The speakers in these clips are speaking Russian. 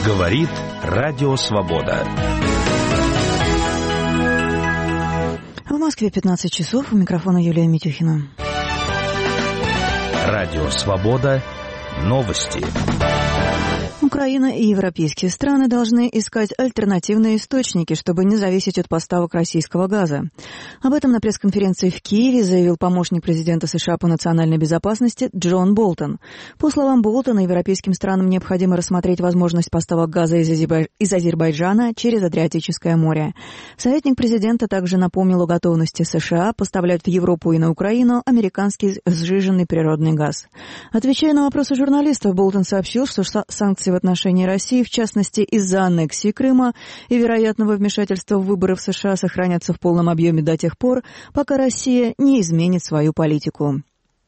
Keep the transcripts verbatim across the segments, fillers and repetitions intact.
Говорит Радио Свобода. В Москве пятнадцать часов. У микрофона Юлия Митюхина. Радио Свобода. Новости. Украина и европейские страны должны искать альтернативные источники, чтобы не зависеть от поставок российского газа. Об этом на пресс-конференции в Киеве заявил помощник президента США по национальной безопасности Джон Болтон. По словам Болтона, европейским странам необходимо рассмотреть возможность поставок газа из, Азербай... из Азербайджана через Адриатическое море. Советник президента также напомнил о готовности США поставлять в Европу и на Украину американский сжиженный природный газ. Отвечая на вопросы журналистов, Болтон сообщил, что санкции в отношении России, в частности из-за аннексии Крыма и вероятного вмешательства в выборы в США, сохранятся в полном объеме до тех пор, пока Россия не изменит свою политику.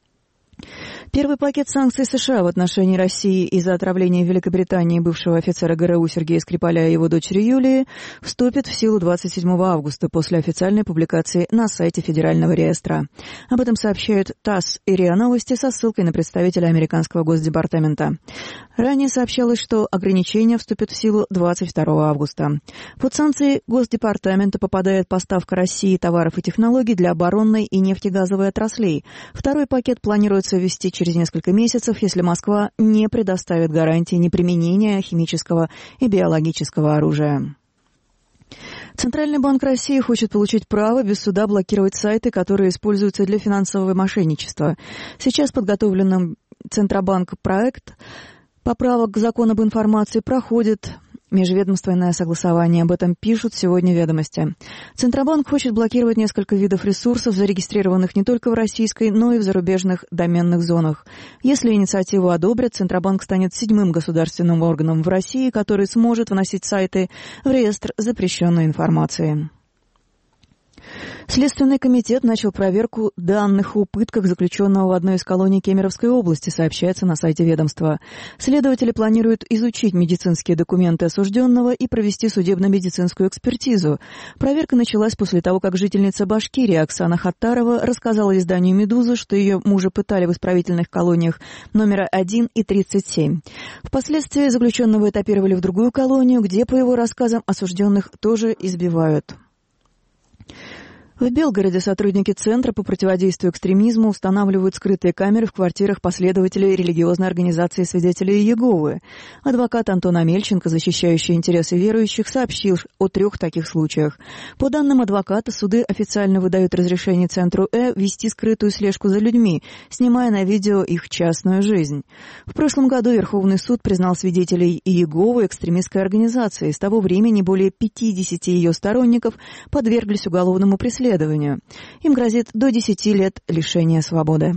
Первый пакет санкций США в отношении России из-за отравления в Великобритании бывшего офицера ГРУ Сергея Скрипаля и его дочери Юлии вступит в силу двадцать седьмого августа после официальной публикации на сайте Федерального реестра. Об этом сообщают ТАСС и РИА Новости со ссылкой на представителя американского Госдепартамента. Ранее сообщалось, что ограничения вступят в силу двадцать второго августа. Под санкции Госдепартамента попадает поставка России товаров и технологий для оборонной и нефтегазовой отраслей. Второй пакет планируется ввести через несколько месяцев, если Москва не предоставит гарантии неприменения химического и биологического оружия. Центральный банк России хочет получить право без суда блокировать сайты, которые используются для финансового мошенничества. Сейчас подготовленный Центробанк проект поправок к закону об информации проходит межведомственное согласование. Об этом пишут сегодня «Ведомости». Центробанк хочет блокировать несколько видов ресурсов, зарегистрированных не только в российской, но и в зарубежных доменных зонах. Если инициативу одобрят, Центробанк станет седьмым государственным органом в России, который сможет вносить сайты в реестр запрещенной информации. Следственный комитет начал проверку данных о пытках заключенного в одной из колоний Кемеровской области, сообщается на сайте ведомства. Следователи планируют изучить медицинские документы осужденного и провести судебно-медицинскую экспертизу. Проверка началась после того, как жительница Башкирии Оксана Хаттарова рассказала изданию «Медуза», что ее мужа пытали в исправительных колониях номера один и тридцать семь. Впоследствии заключенного этапировали в другую колонию, где, по его рассказам, осужденных тоже избивают. В Белгороде сотрудники Центра по противодействию экстремизму устанавливают скрытые камеры в квартирах последователей религиозной организации «Свидетели Иеговы». Адвокат Антон Амельченко, защищающий интересы верующих, сообщил о трех таких случаях. По данным адвоката, суды официально выдают разрешение Центру Э вести скрытую слежку за людьми, снимая на видео их частную жизнь. В прошлом году Верховный суд признал свидетелей Иеговы экстремистской организацией. С того времени более пятидесяти ее сторонников подверглись уголовному преследованию. Им грозит до десяти лет лишения свободы.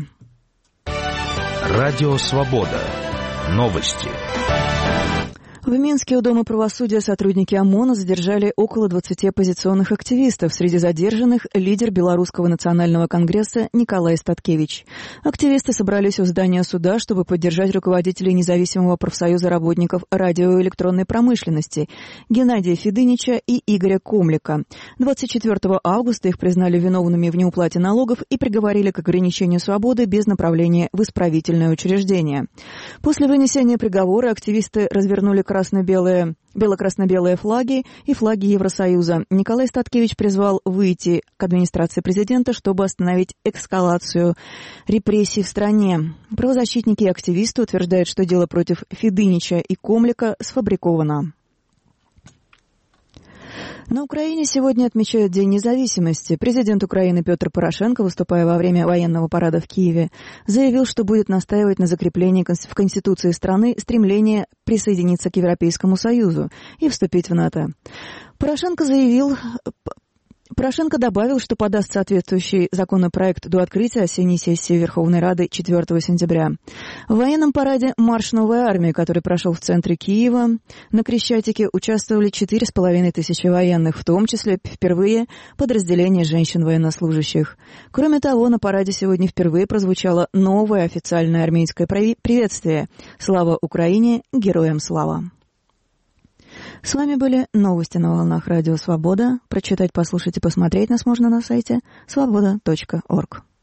Радио Свобода. Новости. В Минске у Дома правосудия сотрудники ОМОНа задержали около двадцати оппозиционных активистов. Среди задержанных лидер Белорусского национального конгресса Николай Статкевич. Активисты собрались у здания суда, чтобы поддержать руководителей независимого профсоюза работников радио- и электронной промышленности Геннадия Федынича и Игоря Комлика. двадцать четвёртого августа их признали виновными в неуплате налогов и приговорили к ограничению свободы без направления в исправительное учреждение. После вынесения приговора активисты развернули красно-белые, бело-красно-белые флаги и флаги Евросоюза. Николай Статкевич призвал выйти к администрации президента, чтобы остановить эскалацию репрессий в стране. Правозащитники и активисты утверждают, что дело против Федынича и Комлика сфабриковано. На Украине сегодня отмечают День независимости. Президент Украины Петр Порошенко, выступая во время военного парада в Киеве, заявил, что будет настаивать на закреплении в Конституции страны стремления присоединиться к Европейскому Союзу и вступить в НАТО. Порошенко заявил... Порошенко добавил, что подаст соответствующий законопроект до открытия осенней сессии Верховной Рады четвёртого сентября. В военном параде «Марш новой армии», который прошел в центре Киева, на Крещатике участвовали четыре с половиной тысячи военных, в том числе впервые подразделение женщин-военнослужащих. Кроме того, на параде сегодня впервые прозвучало новое официальное армейское приветствие «Слава Украине! Героям слава!». С вами были новости на волнах Радио Свобода. Прочитать, послушать и посмотреть нас можно на сайте свобода точка орг.